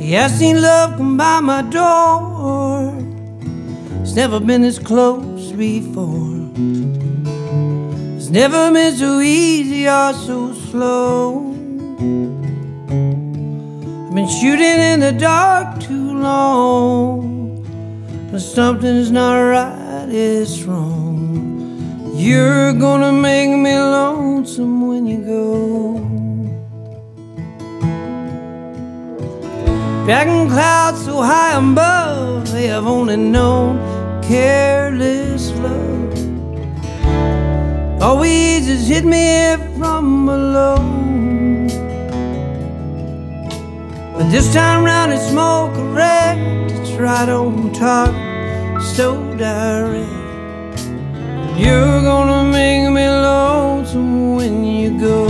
Yeah, I seen love come by my door. It's never been this close before. It's never been so easy or so slow. I've been shooting in the dark too long, but something's not right, it's wrong. You're gonna make me lonesome when you go. Dragging clouds so high above, they have only known careless love. Always has hit me from below, but this time round it's more correct. It's right on top, so direct. You're gonna make me lonesome when you go.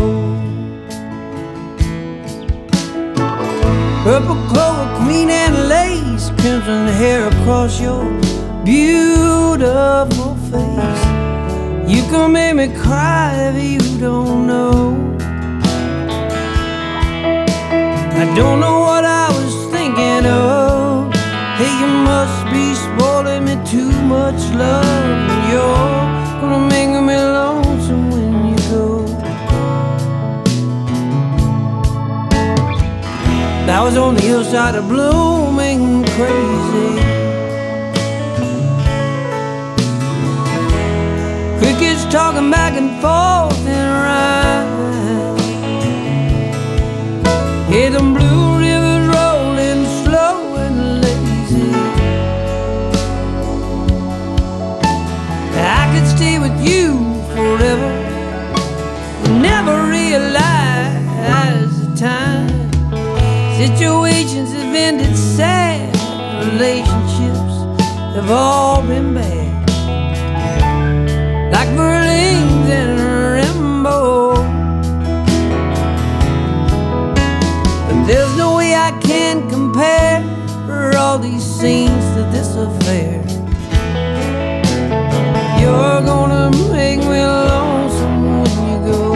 Purple clover, queen and lace, crimson hair across your beautiful face. You can make me cry if you don't know. I don't know what I was thinking of. Hey, you must be spoiling me too much love. You're gonna make me lonesome when you go. I was on the hillside of blooming crazy. Crickets talking back and forth in rhyme. Hear them blue rivers rolling slow and lazy. I could stay with you forever, never realize the time. Situations have ended sad, relationships have all been bad, like Berlins and Rimbaud. But there's no way I can compare all these scenes to this affair. You're gonna make me lonesome when you go.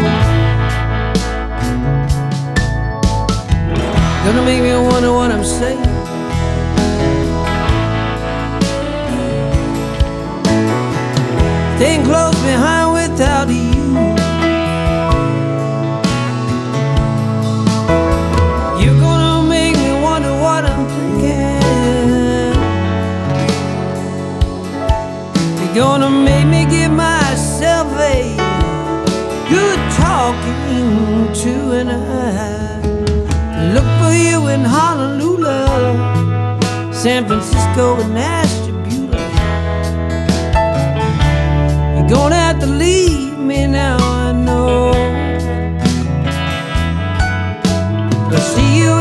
Gonna make me wonder what I'm saying. Staying close behind without you. You're gonna make me wonder what I'm thinking. You're gonna make me give myself a good talking to, and I look for you in Honolulu, San Francisco, and Ashtabula. You're gonna have to leave me now, I know. I'll see you